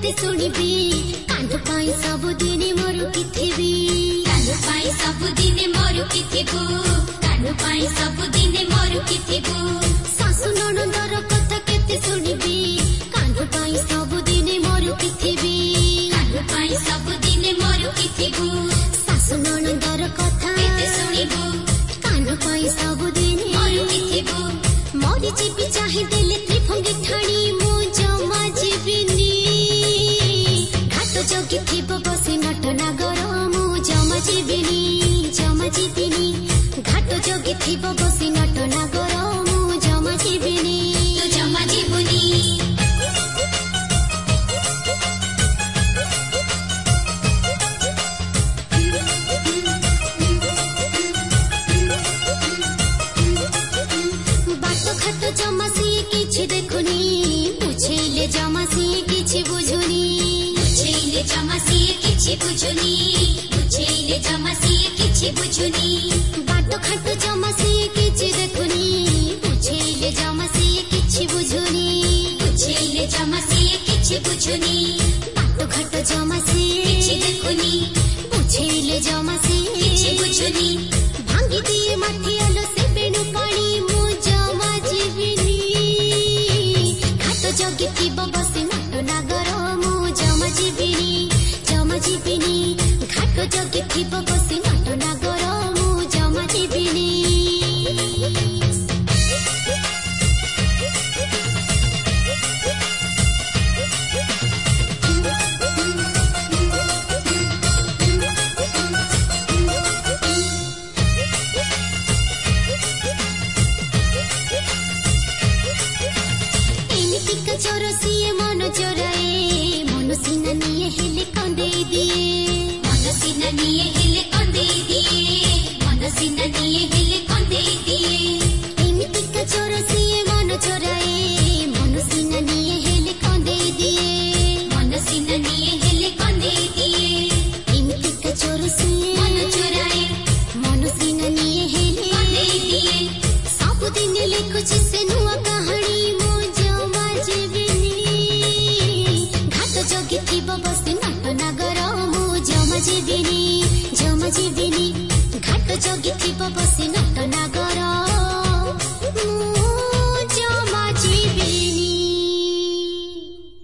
केते सुनिबी कांदु पाई सब दिन मोर किथिबी कांदु पाई सब दिन मोर किथिबू कांदु पाई सब दिन मोर किथिबू सासु ननदर कथा केते सुनिबी कांदु पाई सब दिन मोर किथिबी कांदु पाई सब दिन मोर किथिबू सासु ननदर कथा केते सुनिबू कांदु पाई सब दिन मोर किथिबू मोर जीवी चाहे देले त्रिभंगी ठाणी मु जमा जीविनी घाट जोगी थिबो बसी नट नागर मु जमा जीविनी घाट जोगी थिबो बसी नट नागर मु जमा जीविनी तू जमा जीवनी जमा सी किछि देखुनी बुझेले जमा सी किछि बुझुनी बुझेले जमा सी किछि बुझुनी बुझेले जमा सी किछि बुझुनी बाटो खाट जमा सी किछि देखुनी बुझेले जमा सी किछि बुझुनी बुझेले जमा सी किछि बुझुनी बाटो खाट जमा सी किछि देखुनी बुझेले जमा सी किछि बुझुनी भांगी दिए माथि आलो से बेनु पानी मु जमा जीविनी घाट जोगी थिबो बसी